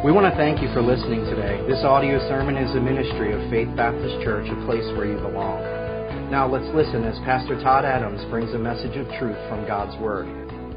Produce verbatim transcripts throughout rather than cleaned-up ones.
We want to thank you for listening today. This audio sermon is a ministry of Faith Baptist Church, a place where you belong. Now let's listen as Pastor Todd Adams brings a message of truth from God's Word.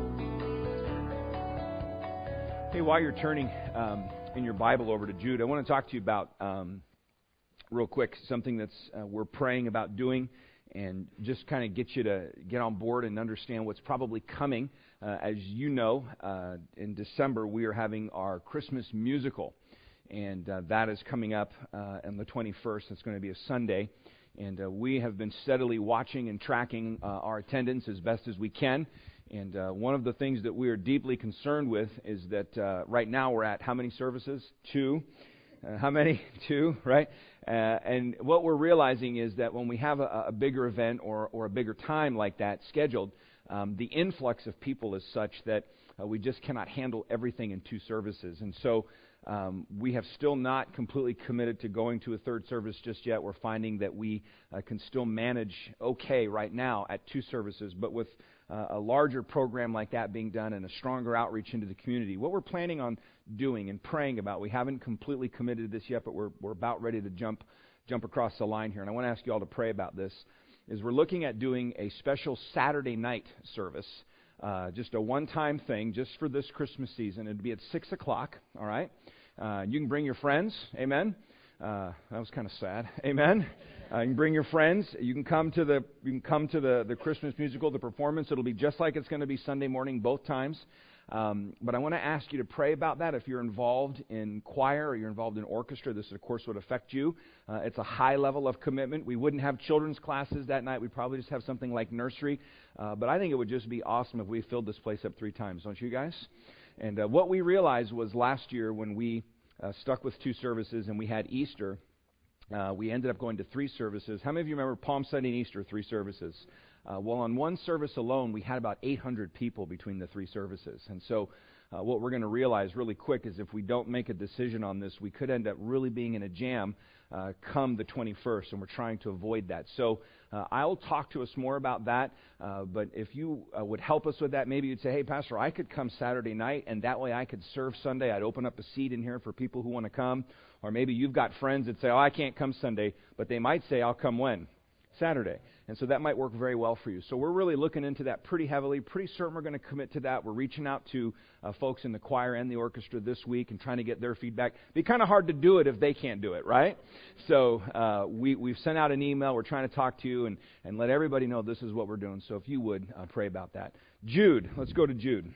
Hey, while you're turning um, in your Bible over to Jude, I want to talk to you about, um, real quick, something that's uh, we're praying about doing, and just kind of get you to get on board and understand what's probably coming. Uh, as you know, uh, in December we are having our Christmas musical, and uh, that is coming up uh, on the twenty-first. It's going to be a Sunday, and uh, we have been steadily watching and tracking uh, our attendance as best as we can. And uh, one of the things that we are deeply concerned with is that uh, right now we're at how many services? Two. Uh, how many? Two, right? Uh, and what we're realizing is that when we have a, a bigger event or, or a bigger time like that scheduled, um, the influx of people is such that uh, we just cannot handle everything in two services. And so um, we have still not completely committed to going to a third service just yet. We're finding that we uh, can still manage okay right now at two services, but with uh, a larger program like that being done and a stronger outreach into the community, what we're planning on doing and praying about, we haven't completely committed to this yet, but we're we're about ready to jump jump across the line here, and I want to ask you all to pray about this, is we're looking at doing a special Saturday night service, uh, just a one-time thing, just for this Christmas season. It'd be at six o'clock, all right? Uh, you can bring your friends, amen? Uh, that was kind of sad, amen? Uh, you can bring your friends. You can come to the you can come to the, the Christmas musical, the performance. It'll be just like it's going to be Sunday morning both times. Um, but I want to ask you to pray about that. If you're involved in choir or you're involved in orchestra, this, of course, would affect you. Uh, it's a high level of commitment. We wouldn't have children's classes that night. We'd probably just have something like nursery. Uh, but I think it would just be awesome if we filled this place up three times, don't you guys? And uh, what we realized was last year when we uh, stuck with two services and we had Easter, uh, we ended up going to three services. How many of you remember Palm Sunday and Easter, three services? Uh, well, on one service alone, we had about eight hundred people between the three services. And so uh, what we're going to realize really quick is if we don't make a decision on this, we could end up really being in a jam uh, come the twenty-first, and we're trying to avoid that. So uh, I'll talk to us more about that, uh, but if you uh, would help us with that, maybe you'd say, hey, Pastor, I could come Saturday night, and that way I could serve Sunday. I'd open up a seat in here for people who want to come. Or maybe you've got friends that say, oh, I can't come Sunday, but they might say, I'll come when? Saturday. And so that might work very well for you. So we're really looking into that pretty heavily. Pretty certain we're going to commit to that. We're reaching out to uh, folks in the choir and the orchestra this week and trying to get their feedback. It'd be kind of hard to do it if they can't do it, right? So uh, we, we've sent out an email. We're trying to talk to you and, and let everybody know this is what we're doing. So if you would, uh, pray about that. Jude. Let's go to Jude.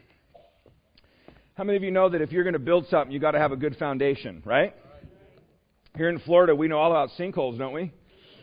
How many of you know that if you're going to build something, you got to have a good foundation, right? Here in Florida, we know all about sinkholes, don't we?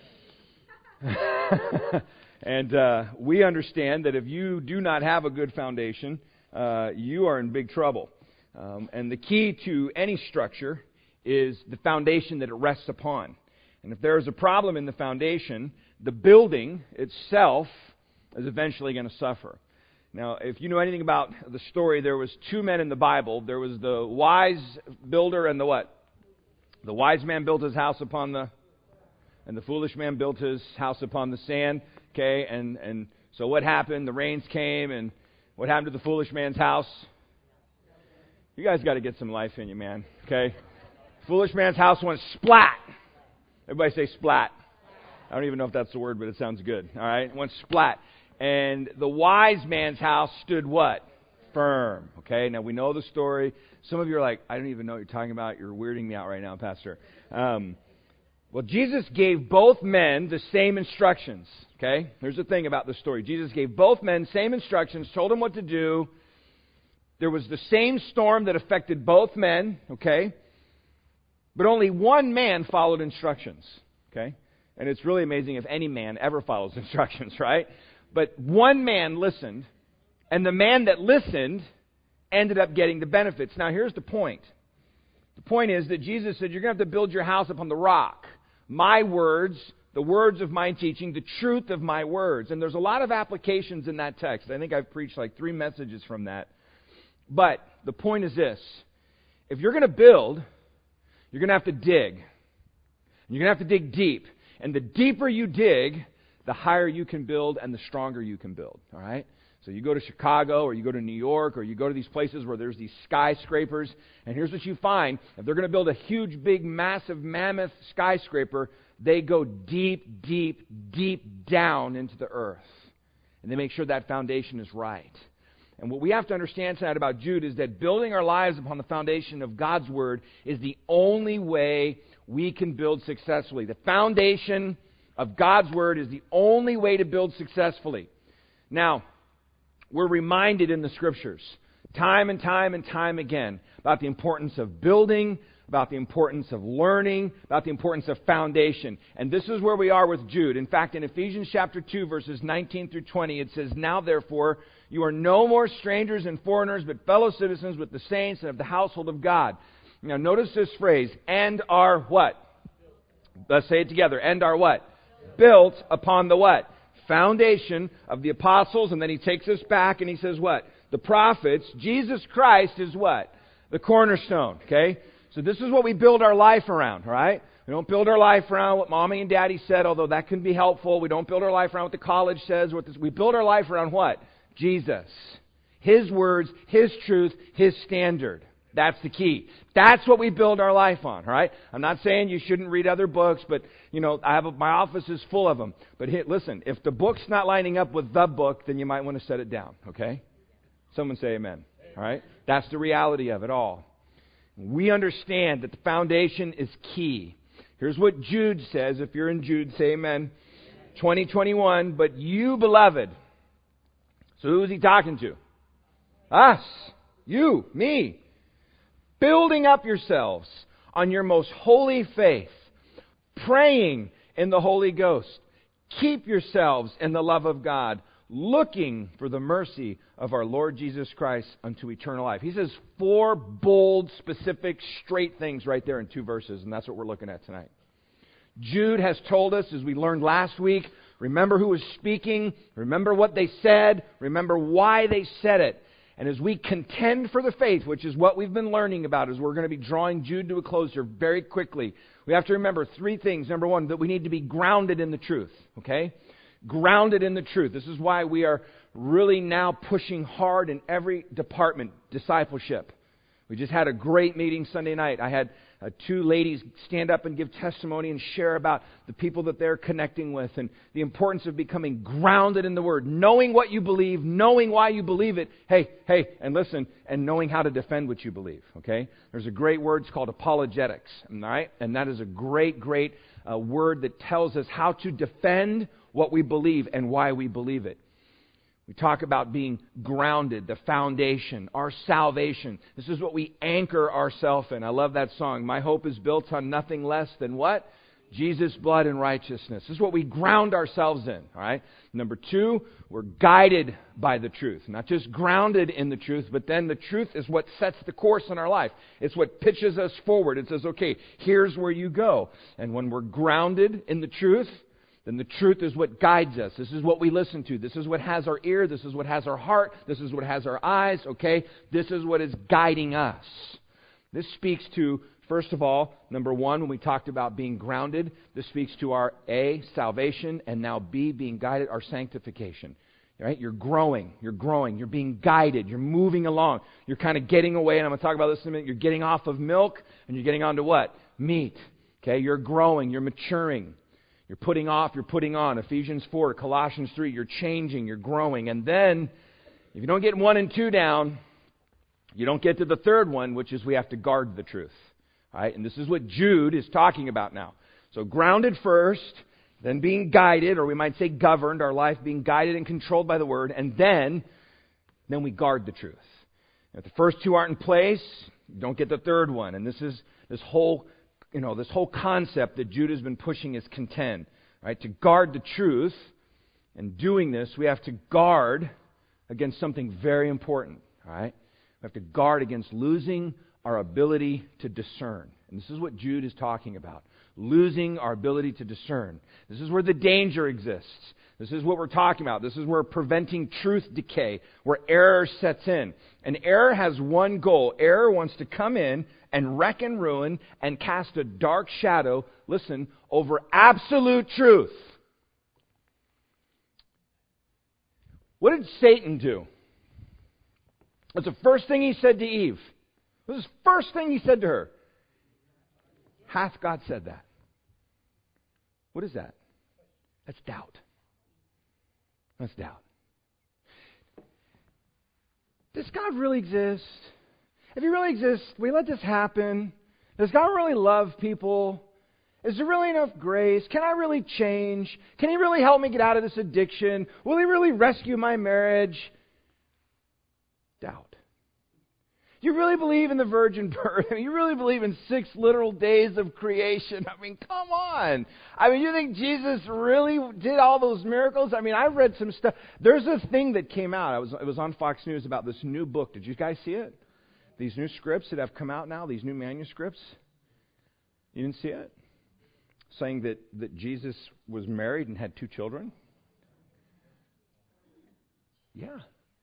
and uh, we understand that if you do not have a good foundation, uh, you are in big trouble. Um, and the key to any structure is the foundation that it rests upon. And if there is a problem in the foundation, the building itself is eventually going to suffer. Now, if you know anything about the story, there was two men in the Bible. There was the wise builder and the what? The wise man built his house upon the... And the foolish man built his house upon the sand. Okay, and, and so what happened? The rains came, and what happened to the foolish man's house? You guys got to get some life in you, man. Okay? Foolish man's house went splat. Everybody say splat. I don't even know if that's the word, but it sounds good. All right? It went splat. And the wise man's house stood what? Firm. Okay, now we know the story. Some of you are like, I don't even know what you're talking about. You're weirding me out right now, Pastor. Um... Well, Jesus gave both men the same instructions, okay? Here's the thing about the story. Jesus gave both men same instructions, told them what to do. There was the same storm that affected both men, okay? But only one man followed instructions, okay? And it's really amazing if any man ever follows instructions, right? But one man listened, and the man that listened ended up getting the benefits. Now, here's the point. The point is that Jesus said, you're going to have to build your house upon the rock. My words, the words of my teaching, the truth of my words. And there's a lot of applications in that text. I think I've preached like three messages from that. But the point is this. If you're going to build, you're going to have to dig. And you're going to have to dig deep. And the deeper you dig, the higher you can build and the stronger you can build. All right? So you go to Chicago or you go to New York or you go to these places where there's these skyscrapers, and here's what you find. If they're going to build a huge, big, massive, mammoth skyscraper, they go deep, deep, deep down into the earth. And they make sure that foundation is right. And what we have to understand tonight about Jude is that building our lives upon the foundation of God's Word is the only way we can build successfully. The foundation of God's Word is the only way to build successfully. Now, we're reminded in the Scriptures, time and time and time again, about the importance of building, about the importance of learning, about the importance of foundation. And this is where we are with Jude. In fact, in Ephesians chapter two, verses nineteen through twenty, it says, "Now therefore, you are no more strangers and foreigners, but fellow citizens with the saints and of the household of God." Now notice this phrase, "and are" what? Let's say it together. "And are" what? Built upon the what? Foundation of the apostles. And then he takes us back and he says what? The prophets. Jesus Christ is what? The cornerstone. Okay? So this is what we build our life around, all right? We don't build our life around what mommy and daddy said, although that can be helpful. We don't build our life around what the college says. What this, we build our life around what? Jesus. His words, His truth, His standard. That's the key. That's what we build our life on, all right? I'm not saying you shouldn't read other books, but, you know, I have a, my office is full of them. But hit, listen, if the book's not lining up with the book, then you might want to set it down, okay? Someone say amen, all right? That's the reality of it all. We understand that the foundation is key. Here's what Jude says. If you're in Jude, say amen. twenty twenty-one, "But you, beloved." So who is he talking to? Us. You. Me. "Building up yourselves on your most holy faith, praying in the Holy Ghost. Keep yourselves in the love of God, looking for the mercy of our Lord Jesus Christ unto eternal life." He says four bold, specific, straight things right there in two verses, and that's what we're looking at tonight. Jude has told us, as we learned last week, remember who was speaking, remember what they said, remember why they said it. And as we contend for the faith, which is what we've been learning about, as we're going to be drawing Jude to a close here very quickly, we have to remember three things. Number one, that we need to be grounded in the truth, okay? Grounded in the truth. This is why we are really now pushing hard in every department, discipleship. We just had a great meeting Sunday night. I had uh, two ladies stand up and give testimony and share about the people that they're connecting with and the importance of becoming grounded in the Word, knowing what you believe, knowing why you believe it. Hey, hey, and listen, and knowing how to defend what you believe, okay? There's a great word, it's called apologetics, all right? And that is a great, great uh, word that tells us how to defend what we believe and why we believe it. We talk about being grounded, the foundation, our salvation. This is what we anchor ourselves in. I love that song. My hope is built on nothing less than what? Jesus' blood and righteousness. This is what we ground ourselves in. All right. Number two, we're guided by the truth. Not just grounded in the truth, but then the truth is what sets the course in our life. It's what pitches us forward. It says, okay, here's where you go. And when we're grounded in the truth, then the truth is what guides us. This is what we listen to. This is what has our ear. This is what has our heart. This is what has our eyes. Okay? This is what is guiding us. This speaks to, first of all, number one, when we talked about being grounded, this speaks to our A, salvation, and now B, being guided, our sanctification. Right? You're growing. You're growing. You're being guided. You're moving along. You're kind of getting away, and I'm going to talk about this in a minute. You're getting off of milk, and you're getting onto what? Meat. Okay? You're growing. You're maturing. You're putting off, you're putting on. Ephesians four, Colossians three, you're changing, you're growing. And then, if you don't get one and two down, you don't get to the third one, which is we have to guard the truth. All right? And this is what Jude is talking about now. So grounded first, then being guided, or we might say governed, our life being guided and controlled by the Word, and then, then we guard the truth. If the first two aren't in place, you don't get the third one. And this is this whole You know, this whole concept that Jude has been pushing is contend, right? To guard the truth, and doing this, we have to guard against something very important, all right? We have to guard against losing our ability to discern. And this is what Jude is talking about. Losing our ability to discern. This is where the danger exists. This is what we're talking about. This is where preventing truth decay, where error sets in. And error has one goal. Error wants to come in and wreck and ruin and cast a dark shadow, listen, over absolute truth. What did Satan do? That's the first thing he said to Eve. This is the first thing he said to her. Hath God said that? What is that? That's doubt. That's doubt. Does God really exist? If He really exists, will He let this happen? Does God really love people? Is there really enough grace? Can I really change? Can He really help me get out of this addiction? Will He really rescue my marriage? Doubt. You really believe in the virgin birth? I mean, you really believe in six literal days of creation? I mean, come on. I mean, you think Jesus really did all those miracles? I mean, I read some stuff. There's a thing that came out. I was, it was on Fox News about this new book. Did you guys see it? These new scripts that have come out now, these new manuscripts. You didn't see it? Saying that, that Jesus was married and had two children? Yeah.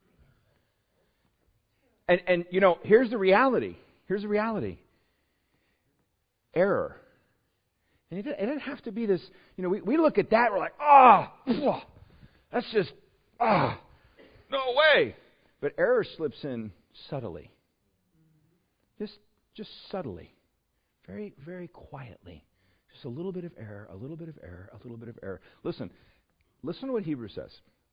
And, and you know, here's the reality. Here's the reality. Error. And it, it doesn't have to be this, you know, we, we look at that, we're like, ah, oh, that's just, ah, oh, no way. But error slips in subtly. Just, just subtly. Very, very quietly. Just a little bit of error, a little bit of error, a little bit of error. Listen, listen to what Hebrews says.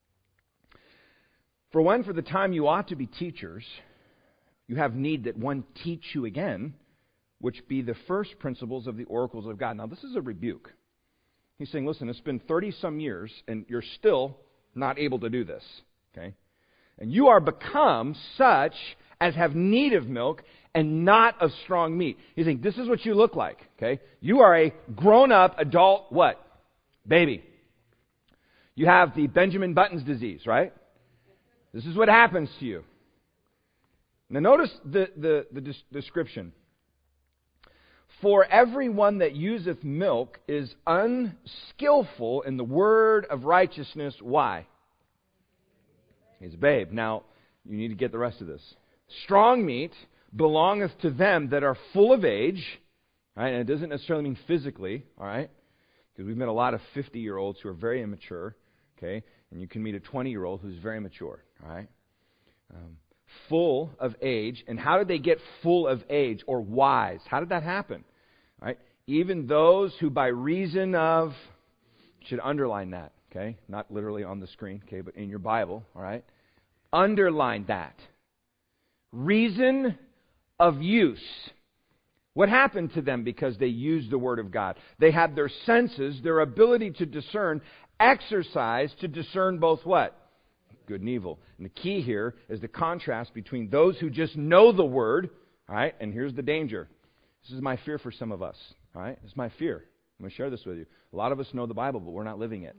For when for the time you ought to be teachers, you have need that one teach you again, which be the first principles of the oracles of God. Now, this is a rebuke. He's saying, listen, it's been thirty-some years, and you're still not able to do this. Okay? And you are become such as have need of milk and not of strong meat. He's saying, this is what you look like. Okay? You are a grown-up adult what? Baby. You have the Benjamin Button's disease, right? This is what happens to you. Now notice the, the, the des- description. For everyone that useth milk is unskillful in the word of righteousness. Why? He's a babe. Now, you need to get the rest of this. Strong meat belongeth to them that are full of age. Right? And it doesn't necessarily mean physically. All right? Because we've met a lot of fifty-year-olds who are very immature. Okay? And you can meet a twenty-year-old who's very mature. All right? Um, full of age. And how did they get full of age or wise? How did that happen? All right? Even those who by reason of, should underline that, okay? Not literally on the screen, okay, but in your Bible, all right? Underline that. Reason of use. What happened to them because they used the Word of God? They had their senses, their ability to discern, exercised to discern both what? Good and evil. And the key here is the contrast between those who just know the Word, all right, and here's the danger. This is my fear for some of us, all right? This is my fear. I'm going to share this with you. A lot of us know the Bible, but we're not living it.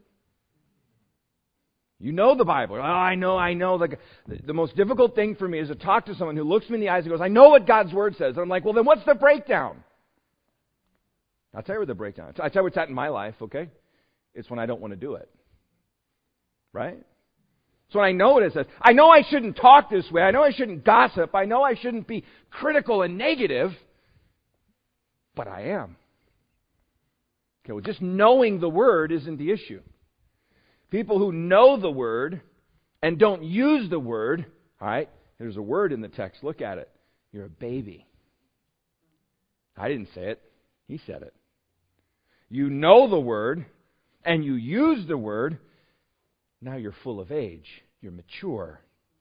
You know the Bible. Oh, I know, I know. The, the most difficult thing for me is to talk to someone who looks me in the eyes and goes, I know what God's Word says. And I'm like, well, then what's the breakdown? I'll tell you where the breakdown is. I'll tell you what's at in my life, okay? It's when I don't want to do it. Right? So I know what it says. I know I shouldn't talk this way. I know I shouldn't gossip. I know I shouldn't be critical and negative. But I am. Okay, well, just knowing the Word isn't the issue. People who know the Word and don't use the Word, all right, there's a word in the text. Look at it. You're a baby. I didn't say it. He said it. You know the Word and you use the Word. Now you're full of age. You're mature.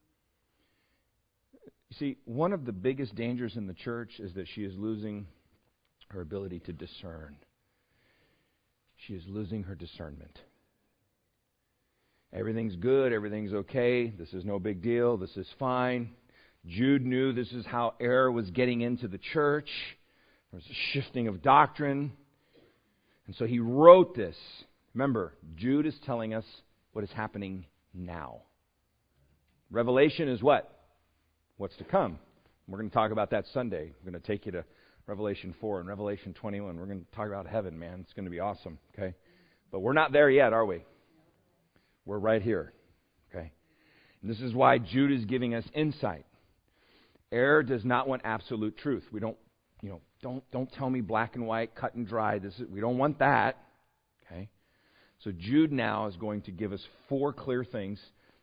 You see, one of the biggest dangers in the church is that she is losing her ability to discern. She is losing her discernment. Everything's good. Everything's okay. This is no big deal. This is fine. Jude knew this is how error was getting into the church. There was a shifting of doctrine. And so he wrote this. Remember, Jude is telling us what is happening now. Revelation is what? What's to come. We're going to talk about that Sunday. We're going to take you to Revelation four and Revelation twenty-one. We're going to talk about heaven, man. It's going to be awesome, okay? But we're not there yet, are we? We're right here, okay? And this is why Jude is giving us insight. Error does not want absolute truth. We don't, you know, don't don't tell me black and white, cut and dry. This is, we don't want that, okay? So Jude now is going to give us four clear things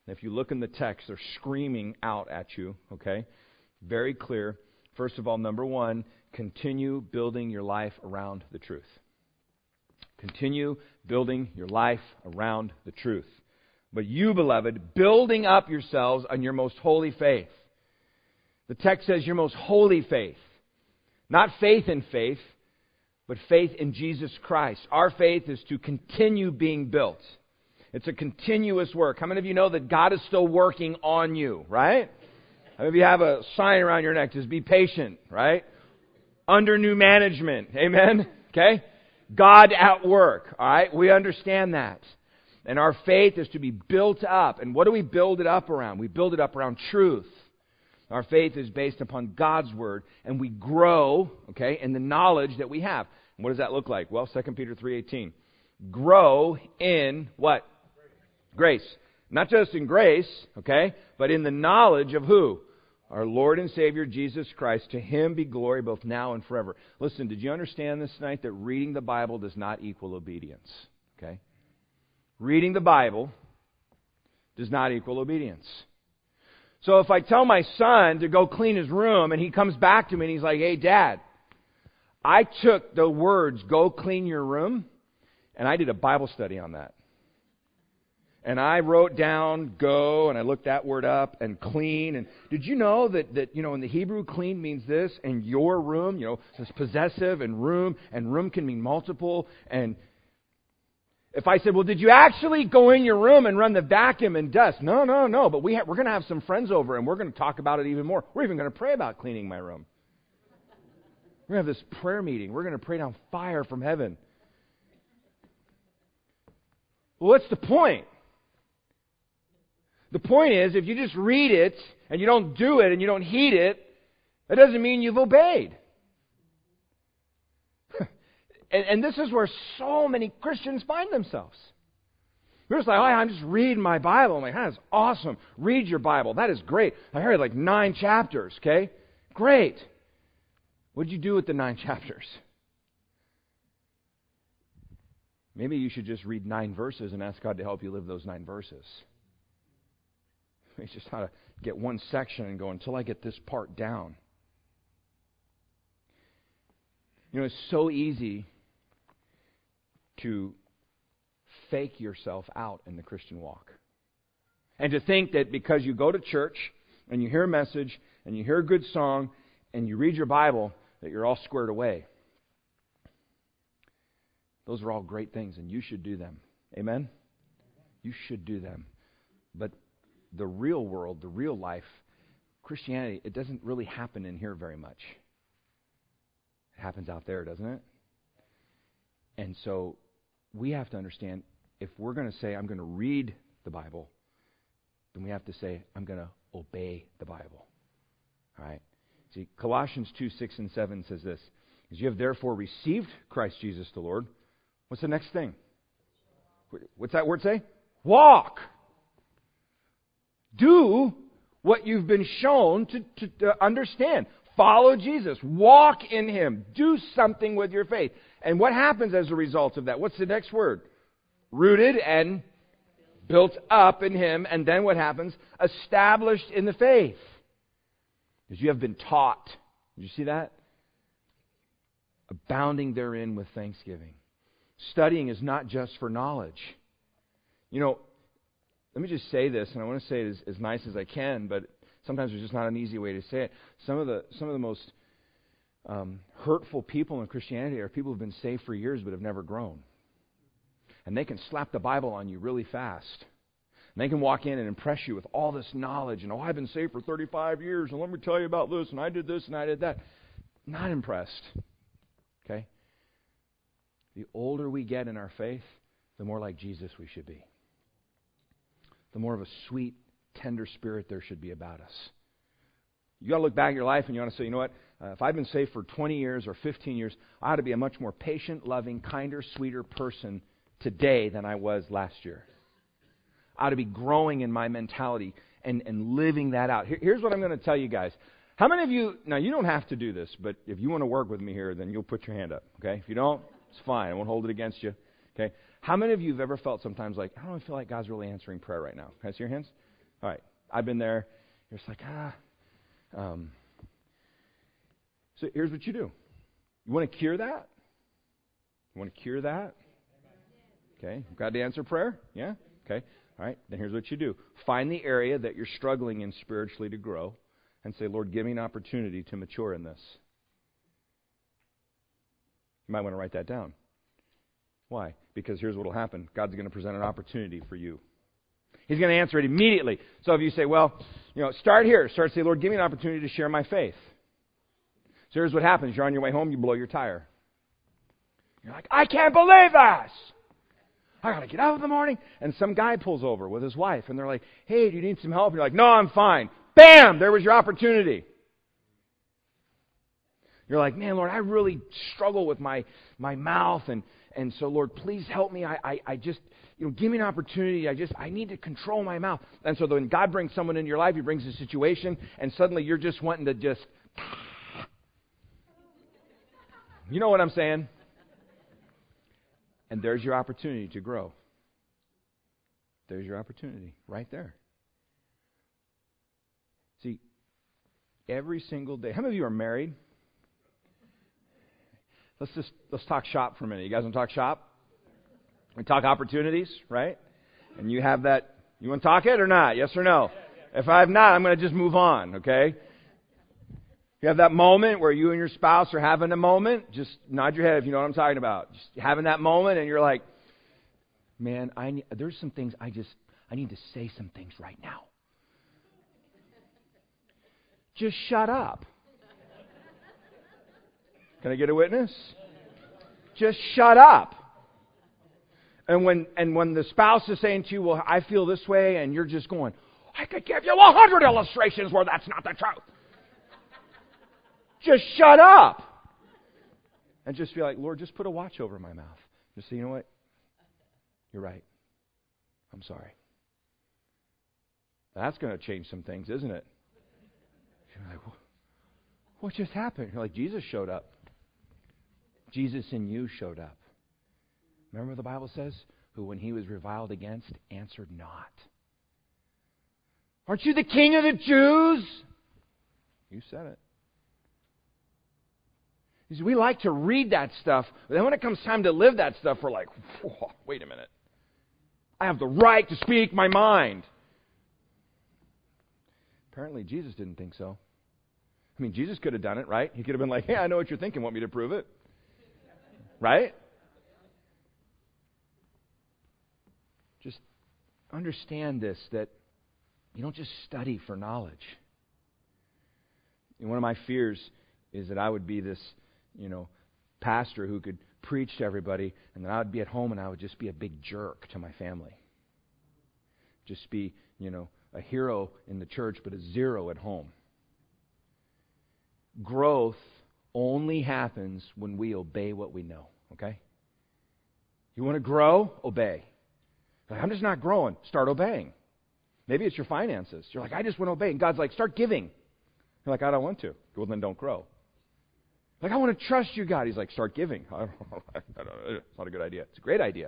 And if you look in the text, they're screaming out at you, okay? Very clear. First of all, number one, continue building your life around the truth. Continue building your life around the truth. But you, beloved, building up yourselves on your most holy faith. The text says your most holy faith. Not faith in faith, but faith in Jesus Christ. Our faith is to continue being built. It's a continuous work. How many of you know that God is still working on you, right? How many of you have a sign around your neck? Just be patient, right? Under new management. Amen? Okay? God at work. All right? We understand that. And our faith is to be built up. And what do we build it up around? We build it up around truth. Our faith is based upon God's Word. And we grow, okay, in the knowledge that we have. And what does that look like? Well, Second Peter three eighteen. Grow in what? Grace. Not just in grace, okay, but in the knowledge of who? Our Lord and Savior, Jesus Christ. To Him be glory both now and forever. Listen, did you understand this tonight that reading the Bible does not equal obedience? Okay? Reading the Bible does not equal obedience. So if I tell my son to go clean his room and he comes back to me and he's like, hey, Dad, I took the words, go clean your room, and I did a Bible study on that. And I wrote down go, and I looked that word up, and clean. And did you know that, that you know, in the Hebrew, clean means this, and your room, you know, it's possessive, and room, and room can mean multiple. And if I said, well, did you actually go in your room and run the vacuum and dust? No, no, no, but we ha- we're going to have some friends over, and we're going to talk about it even more. We're even going to pray about cleaning my room. We're going to have this prayer meeting. We're going to pray down fire from heaven. Well, what's the point? The point is, if you just read it, and you don't do it, and you don't heed it, that doesn't mean you've obeyed. and, and this is where so many Christians find themselves. They're just like, oh, I'm just reading my Bible. I'm like, that's awesome. Read your Bible. That is great. I heard like nine chapters, okay? Great. What did you do with the nine chapters? Maybe you should just read nine verses and ask God to help you live those nine verses. It's just how to get one section and go until I get this part down. You know, it's so easy to fake yourself out in the Christian walk. And to think that because you go to church and you hear a message and you hear a good song and you read your Bible that you're all squared away. Those are all great things and you should do them. Amen? You should do them. But the real world, the real life, Christianity, it doesn't really happen in here very much. It happens out there, doesn't it? And so we have to understand, if we're going to say, I'm going to read the Bible, then we have to say, I'm going to obey the Bible. All right? See, Colossians two, six and seven says this. As you have therefore received Christ Jesus the Lord, what's the next thing? What's that word say? Walk. Do what you've been shown to, to, to understand. Follow Jesus. Walk in Him. Do something with your faith. And what happens as a result of that? What's the next word? Rooted and built up in Him. And then what happens? Established in the faith. As you have been taught. Did you see that? Abounding therein with thanksgiving. Studying is not just for knowledge. You know, let me just say this, and I want to say it as, as nice as I can, but sometimes there's just not an easy way to say it. Some of the some of the most um, hurtful people in Christianity are people who've been saved for years but have never grown. And they can slap the Bible on you really fast. And they can walk in and impress you with all this knowledge, and oh, I've been saved for thirty-five years, and let me tell you about this, and I did this, and I did that. Not impressed. Okay? The older we get in our faith, the more like Jesus we should be. The more of a sweet, tender spirit there should be about us. You got to look back at your life and you want to say, you know what? Uh, if I've been saved for twenty years or fifteen years, I ought to be a much more patient, loving, kinder, sweeter person today than I was last year. I ought to be growing in my mentality and, and living that out. Here, here's what I'm going to tell you guys. How many of you, now you don't have to do this, but if you want to work with me here, then you'll put your hand up. Okay? If you don't, it's fine. I won't hold it against you. Okay? How many of you have ever felt sometimes like, I don't really feel like God's really answering prayer right now? Can I see your hands? All right, I've been there. You're just like, ah. Um, so here's what you do. You want to cure that? You want to cure that? Okay, got to answer prayer? Yeah? Okay. All right, then here's what you do. Find the area that you're struggling in spiritually to grow and say, Lord, give me an opportunity to mature in this. You might want to write that down. Why? Because here's what will happen. God's going to present an opportunity for you. He's going to answer it immediately. So if you say, well, you know, start here. Start to say, Lord, give me an opportunity to share my faith. So here's what happens. You're on your way home, you blow your tire. You're like, I can't believe this. I got to get up in the morning. And some guy pulls over with his wife, and they're like, hey, do you need some help? And you're like, no, I'm fine. Bam! There was your opportunity. You're like, man, Lord, I really struggle with my, my mouth, and, and so, Lord, please help me. I, I, I just, you know, give me an opportunity. I just, I need to control my mouth. And so when God brings someone into your life, He brings a situation, and suddenly you're just wanting to just, you know what I'm saying? And there's your opportunity to grow. There's your opportunity right there. See, every single day. How many of you are married? Let's just let's talk shop for a minute. You guys want to talk shop? We talk opportunities, right? And you have that. You want to talk it or not? Yes or no? If I have not, I'm going to just move on. Okay. You have that moment where you and your spouse are having a moment. Just nod your head if you know what I'm talking about. Just having that moment, and you're like, "Man, I need, there's some things I just I need to say some things right now." Just shut up. Can I get a witness? Just shut up. And when and when the spouse is saying to you, "Well, I feel this way," and you're just going, "I could give you a hundred illustrations where that's not the truth." Just shut up. And just be like, Lord, just put a watch over my mouth. Just say, you know what? You're right. I'm sorry. That's going to change some things, isn't it? You're like, what just happened? You're like, Jesus showed up. Jesus in you showed up. Remember what the Bible says? Who, when He was reviled against, answered not. Aren't you the King of the Jews? You said it. We like to read that stuff, but then when it comes time to live that stuff, we're like, wait a minute. I have the right to speak my mind. Apparently, Jesus didn't think so. I mean, Jesus could have done it, right? He could have been like, hey, I know what you're thinking. Want me to prove it? Right? Just understand this, that you don't just study for knowledge. And one of my fears is that I would be this, you know, pastor who could preach to everybody, and then I would be at home and I would just be a big jerk to my family. Just be, you know, a hero in the church, but a zero at home. Growth only happens when we obey what we know, okay? You want to grow? Obey. Like, I'm just not growing. Start obeying. Maybe it's your finances. You're like, I just want to obey. And God's like, start giving. You're like, I don't want to. Well, then don't grow. Like, I want to trust you, God. He's like, start giving. I don't know. I don't know. It's not a good idea. It's a great idea.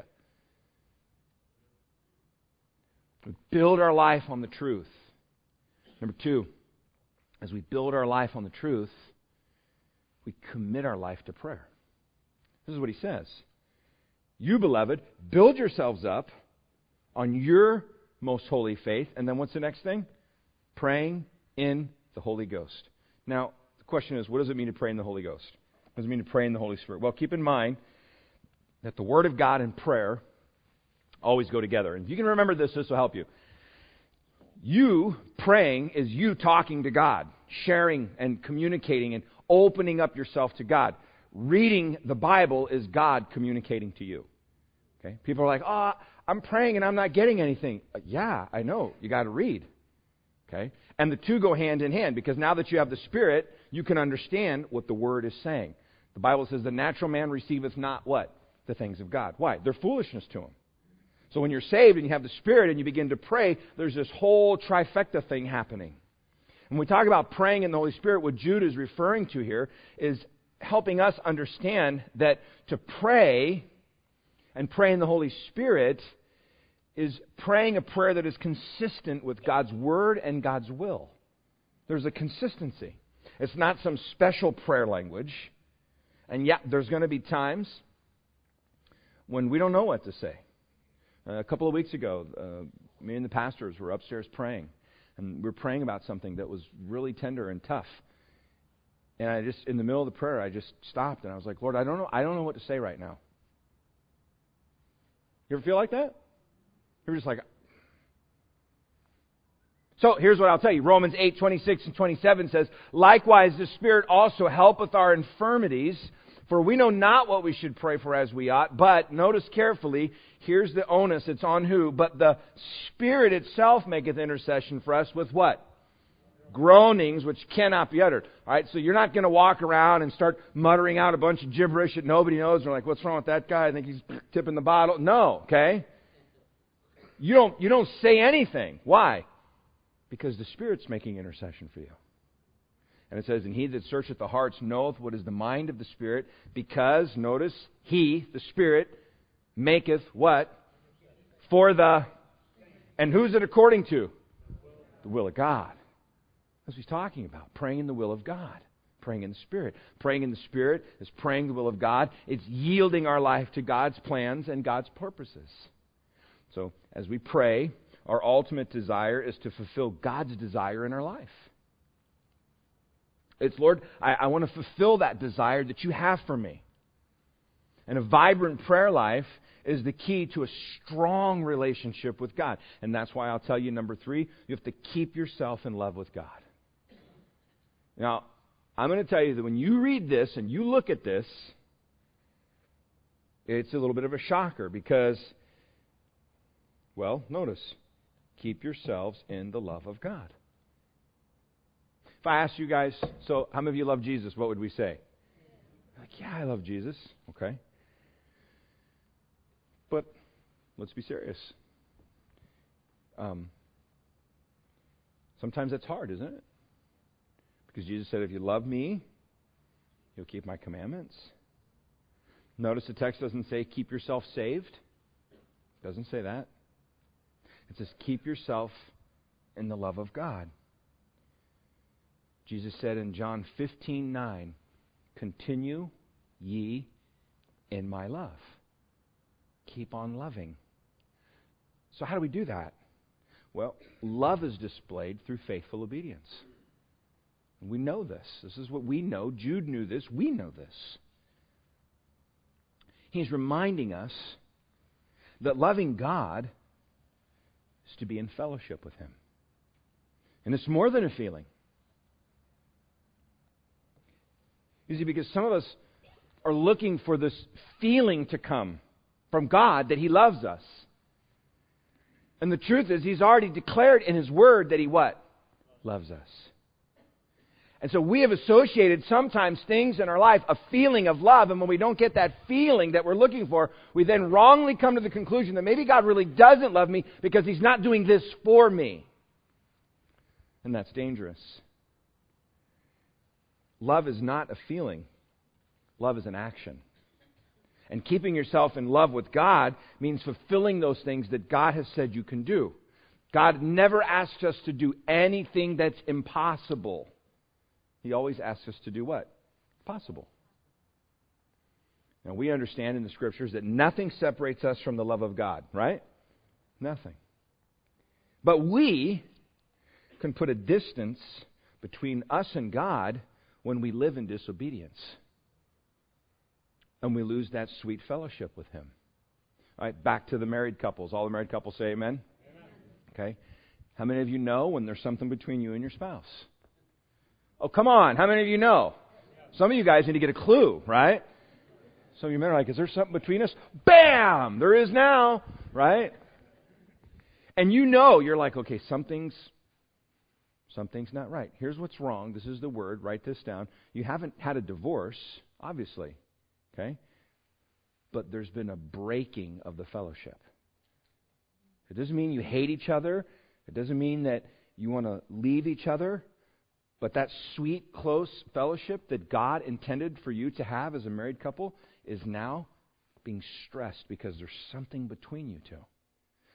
We build our life on the truth. Number two, as we build our life on the truth, we commit our life to prayer. This is what he says. You, beloved, build yourselves up on your most holy faith. And then what's the next thing? Praying in the Holy Ghost. Now, the question is, what does it mean to pray in the Holy Ghost? What does it mean to pray in the Holy Spirit? Well, keep in mind that the Word of God and prayer always go together. And if you can remember this, this will help you. You praying is you talking to God, sharing and communicating and opening up yourself to God. Reading the Bible is God communicating to you. Okay? People are like, oh, I'm praying and I'm not getting anything. Uh, yeah, I know. You got to read. Okay? And the two go hand in hand, because now that you have the Spirit, you can understand what the Word is saying. The Bible says the natural man receiveth not what? The things of God. Why? They're foolishness to him. So when you're saved and you have the Spirit and you begin to pray, there's this whole trifecta thing happening. When we talk about praying in the Holy Spirit, what Jude is referring to here is helping us understand that to pray and pray in the Holy Spirit is praying a prayer that is consistent with God's Word and God's will. There's a consistency. It's not some special prayer language. And yet, there's going to be times when we don't know what to say. Uh, a couple of weeks ago, uh, me and the pastors were upstairs praying. And we were praying about something that was really tender and tough. And I just, in the middle of the prayer, I just stopped and I was like, Lord, I don't know, I don't know what to say right now. You ever feel like that? You're just like... So here's what I'll tell you. Romans eight, twenty-six and twenty-seven says, likewise the Spirit also helpeth our infirmities, for we know not what we should pray for as we ought. But, notice carefully, here's the onus. It's on who? But the Spirit itself maketh intercession for us with what? Groanings which cannot be uttered. All right, so you're not going to walk around and start muttering out a bunch of gibberish that nobody knows. You're like, what's wrong with that guy? I think he's tipping the bottle. No, okay? You don't, you don't say anything. Why? Because the Spirit's making intercession for you. And it says, and he that searcheth the hearts knoweth what is the mind of the Spirit, because, notice, he, the Spirit, maketh what? For the... And who's it according to? The will of God. That's what he's talking about. Praying in the will of God. Praying in the Spirit. Praying in the Spirit is praying the will of God. It's yielding our life to God's plans and God's purposes. So, as we pray, our ultimate desire is to fulfill God's desire in our life. It's, Lord, I, I want to fulfill that desire that you have for me. And a vibrant prayer life is the key to a strong relationship with God. And that's why I'll tell you, number three, you have to keep yourself in love with God. Now, I'm going to tell you that when you read this and you look at this, it's a little bit of a shocker because, well, notice, keep yourselves in the love of God. If I asked you guys, so how many of you love Jesus, what would we say? Like, yeah, I love Jesus. Okay. But let's be serious. Um, sometimes that's hard, isn't it? Because Jesus said, if you love me, you'll keep my commandments. Notice the text doesn't say, keep yourself saved. It doesn't say that. It says, keep yourself in the love of God. Jesus said in John fifteen nine, continue ye in my love. Keep on loving. So how do we do that? Well, love is displayed through faithful obedience. We know this. This is what we know. Jude knew this. We know this. He's reminding us that loving God is to be in fellowship with Him. And it's more than a feeling. You see, because some of us are looking for this feeling to come from God that He loves us. And the truth is, He's already declared in His Word that He what? Loves us. And so we have associated sometimes things in our life, a feeling of love, and when we don't get that feeling that we're looking for, we then wrongly come to the conclusion that maybe God really doesn't love me because He's not doing this for me. And that's dangerous. Love is not a feeling. Love is an action. And keeping yourself in love with God means fulfilling those things that God has said you can do. God never asks us to do anything that's impossible. He always asks us to do what? Possible. Now, we understand in the Scriptures that nothing separates us from the love of God, right? Nothing. But we can put a distance between us and God when we live in disobedience. And we lose that sweet fellowship with Him. All right, back to the married couples. All the married couples say amen? Amen. Okay. How many of you know when there's something between you and your spouse? Oh, come on. How many of you know? Some of you guys need to get a clue, right? Some of you men are like, is there something between us? Bam! There is now, right? And you know, you're like, okay, something's, something's not right. Here's what's wrong. This is the word. Write this down. You haven't had a divorce, obviously, okay? But there's been a breaking of the fellowship. It doesn't mean you hate each other. It doesn't mean that you want to leave each other. But that sweet, close fellowship that God intended for you to have as a married couple is now being stressed because there's something between you two.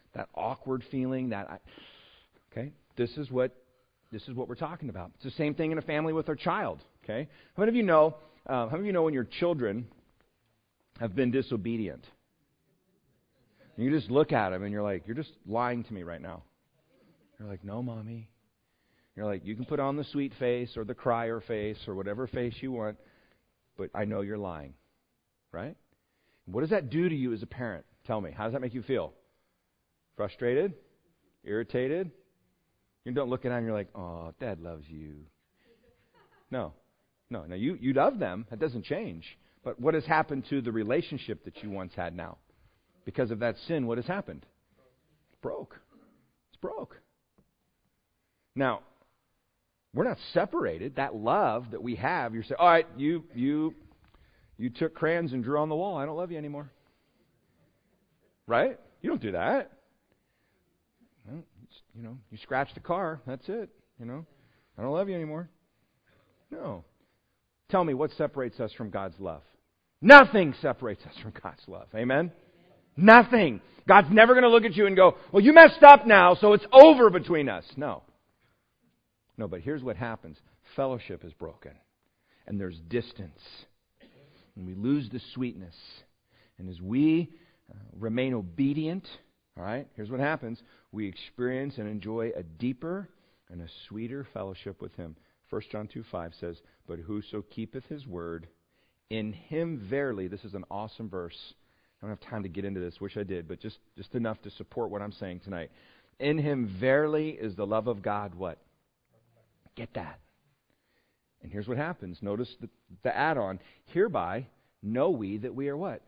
that awkward feeling, that, I, okay, this is what this is what we're talking about. It's the same thing in a family with our child, okay? How many of you know, uh, how many of you know when your children have been disobedient? And you just look at them and you're like, you're just lying to me right now. You're like, no, Mommy. You're like, you can put on the sweet face or the crier face or whatever face you want, but I know you're lying, right? What does that do to you as a parent? Tell me. How does that make you feel? Frustrated? Irritated? You don't look at them and you're like, oh, Dad loves you. No. No. Now, you, you love them. That doesn't change. But what has happened to the relationship that you once had now? Because of that sin, what has happened? It's broke. It's broke. Now, we're not separated. That love that we have, you're saying, all right, you you you took crayons and drew on the wall. I don't love you anymore. Right? You don't do that. Well, you know, you scratch the car. That's it. You know, I don't love you anymore. No. Tell me, what separates us from God's love? Nothing separates us from God's love. Amen? Nothing. God's never going to look at you and go, well, you messed up now, so it's over between us. No. No, but here's what happens. Fellowship is broken. And there's distance. And we lose the sweetness. And as we uh, remain obedient, all right, here's what happens. We experience and enjoy a deeper and a sweeter fellowship with Him. First John two five says, but whoso keepeth His word, in Him verily, this is an awesome verse. I don't have time to get into this, wish I did, but just, just enough to support what I'm saying tonight. In Him verily is the love of God, what? Get that. And here's what happens. Notice the, the add-on. Hereby know we that we are what?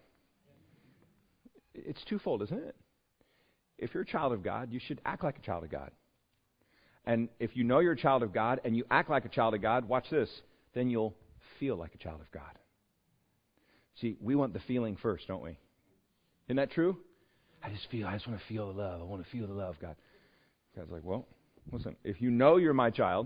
It's twofold, isn't it? If you're a child of God, you should act like a child of God. And if you know you're a child of God and you act like a child of God, watch this, then you'll feel like a child of God. See, we want the feeling first, don't we? Isn't that true? I just feel, I just want to feel the love. I want to feel the love, God. God's like, well, listen, if you know you're my child,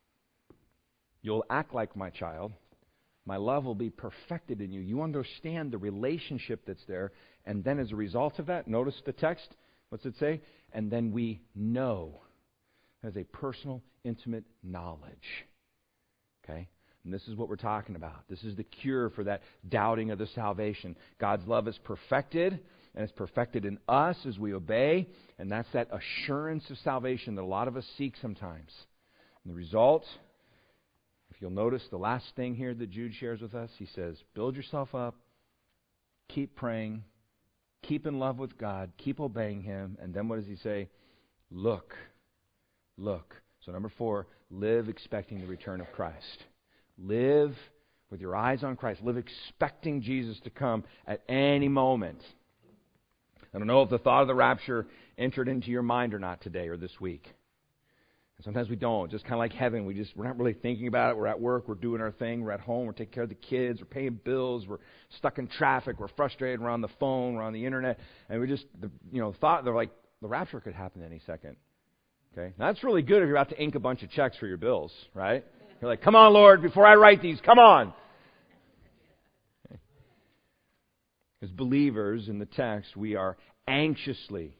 you'll act like my child. My love will be perfected in you. You understand the relationship that's there. And then as a result of that, notice the text. What's it say? And then we know. As a personal, intimate knowledge. Okay? And this is what we're talking about. This is the cure for that doubting of the salvation. God's love is perfected, and it's perfected in us as we obey. And that's that assurance of salvation that a lot of us seek sometimes. And the result, if you'll notice the last thing here that Jude shares with us, he says, build yourself up, keep praying, keep in love with God, keep obeying Him, and then what does he say? Look, look. So number four, live expecting the return of Christ. Live with your eyes on Christ. Live expecting Jesus to come at any moment. I don't know if the thought of the rapture entered into your mind or not today or this week. Sometimes we don't. Just kind of like heaven. We just, we're not really thinking about it. We're at work. We're doing our thing. We're at home. We're taking care of the kids. We're paying bills. We're stuck in traffic. We're frustrated. We're on the phone. We're on the internet. And we just, the, you know, thought, they're like, the rapture could happen any second. Okay? Now, that's really good if you're about to ink a bunch of checks for your bills, right? You're like, come on, Lord, before I write these, come on. Okay. As believers in the text, we are anxiously,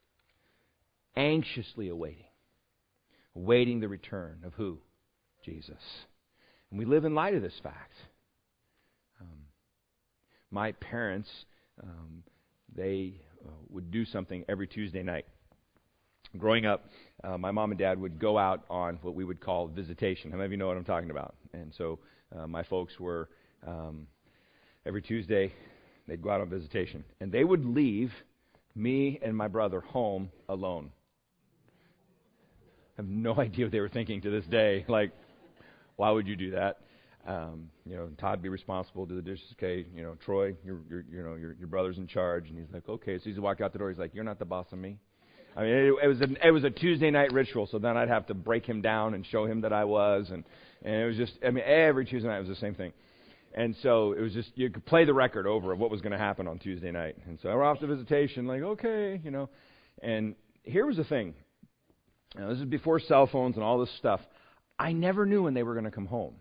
anxiously awaiting. Awaiting the return of who? Jesus. And we live in light of this fact. Um, my parents, um, they uh, would do something every Tuesday night. Growing up, uh, my mom and dad would go out on what we would call visitation. How many of you know what I'm talking about? And so uh, my folks were, um, every Tuesday, they'd go out on visitation. And they would leave me and my brother home alone. I have no idea what they were thinking to this day. Like, why would you do that? Um, you know, Todd be responsible to the dishes. Okay, you know, Troy, your, your, you know, your, your brother's in charge. And he's like, okay. So he's walk out the door. He's like, you're not the boss of me. I mean, it, it was a, it was a Tuesday night ritual. So then I'd have to break him down and show him that I was, and and it was just, I mean, every Tuesday night was the same thing. And so it was just, you could play the record over of what was going to happen on Tuesday night. And so we're off to visitation, like, okay, you know. And here was the thing. Now, this is before cell phones and all this stuff. I never knew when they were going to come home.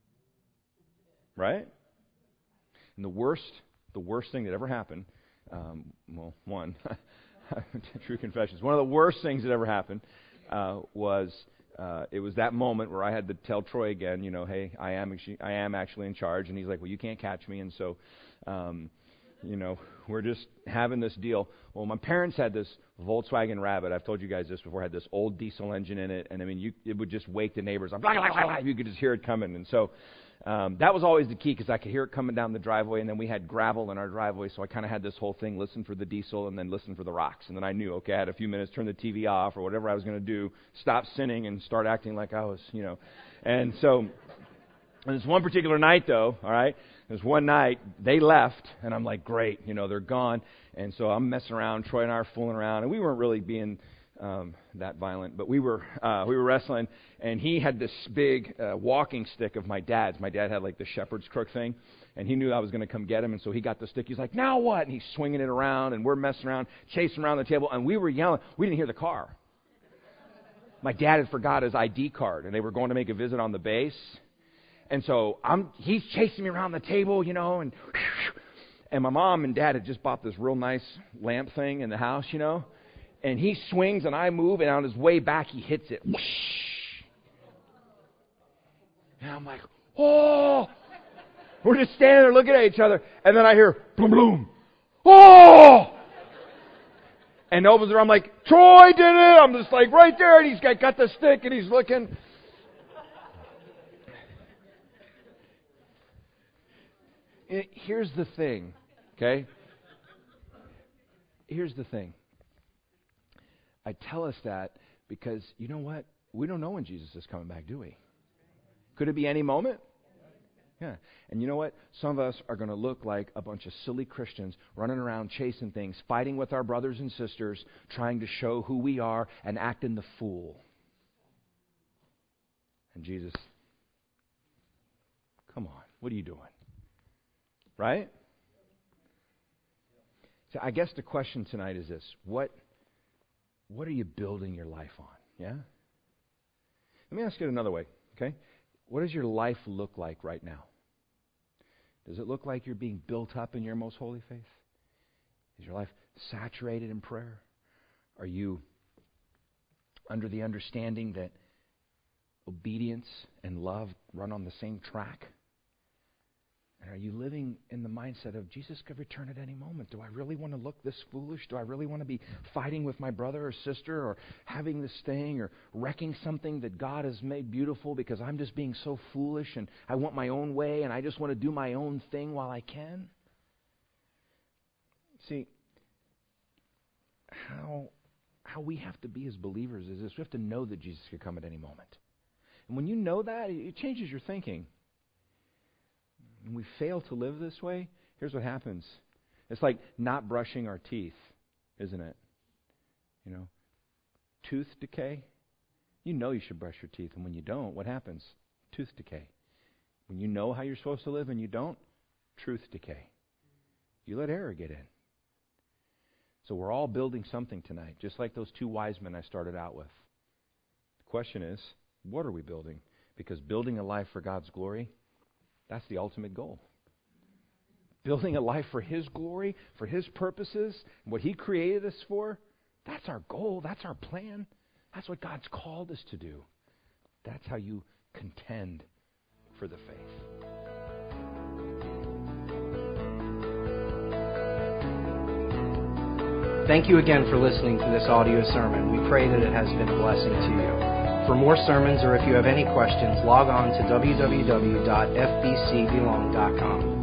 Right? And the worst, the worst thing that ever happened, um, well, one, True confessions. One of the worst things that ever happened uh, was uh, it was that moment where I had to tell Troy again, you know, hey, I am actually, I am actually in charge, and he's like, well, you can't catch me, and so, um, you know, we're just having this deal. Well, my parents had this Volkswagen Rabbit. I've told you guys this before. Had this old diesel engine in it, and I mean, you it would just wake the neighbors up. Blah, blah, blah, blah. You could just hear it coming, and so. Um, that was always the key because I could hear it coming down the driveway, and then we had gravel in our driveway, so I kind of had this whole thing, listen for the diesel and then listen for the rocks. And then I knew, okay, I had a few minutes, turn the T V off or whatever I was going to do, stop sinning and start acting like I was, you know. And so and this one particular night, though, all right, this one night, they left, and I'm like, great, you know, they're gone. And so I'm messing around, Troy and I are fooling around, and we weren't really being Um, that violent, but we were uh, we were wrestling, and he had this big uh, walking stick of my dad's. My dad had like the shepherd's crook thing, and he knew I was going to come get him, and so he got the stick. He's like, "Now what?" And he's swinging it around, and we're messing around, chasing around the table, and we were yelling. We didn't hear the car. My dad had forgot his I D card, and they were going to make a visit on the base, and so I'm he's chasing me around the table, you know, and and my mom and dad had just bought this real nice lamp thing in the house, you know. And he swings, and I move, and on his way back, he hits it. Whoosh! And I'm like, oh! We're just standing there looking at each other, and then I hear, bloom, bloom. Oh! And opens the door. I'm like, Troy did it! I'm just like, right there, and he's got, got the stick, and he's looking. And here's the thing, okay? Here's the thing. I tell us that because, you know what? We don't know when Jesus is coming back, do we? Could it be any moment? Yeah. And you know what? Some of us are going to look like a bunch of silly Christians running around chasing things, fighting with our brothers and sisters, trying to show who we are and acting the fool. And Jesus, come on, what are you doing? Right? So I guess the question tonight is this. What What are you building your life on? Yeah? Let me ask it another way, okay? What does your life look like right now? Does it look like you're being built up in your most holy faith? Is your life saturated in prayer? Are you under the understanding that obedience and love run on the same track? And are you living in the mindset of Jesus could return at any moment? Do I really want to look this foolish? Do I really want to be fighting with my brother or sister or having this thing or wrecking something that God has made beautiful because I'm just being so foolish and I want my own way and I just want to do my own thing while I can? See, how, how we have to be as believers is this. We have to know that Jesus could come at any moment. And when you know that, it changes your thinking. When we fail to live this way, here's what happens. It's like not brushing our teeth, isn't it? You know, tooth decay. You know you should brush your teeth, and when you don't, what happens? Tooth decay. When you know how you're supposed to live and you don't, truth decay. You let error get in. So we're all building something tonight, just like those two wise men I started out with. The question is, what are we building? Because building a life for God's glory, that's the ultimate goal. Building a life for His glory, for His purposes, what He created us for, that's our goal, that's our plan. That's what God's called us to do. That's how you contend for the faith. Thank you again for listening to this audio sermon. We pray that it has been a blessing to you. For more sermons or if you have any questions, log on to w w w dot f b c belong dot com.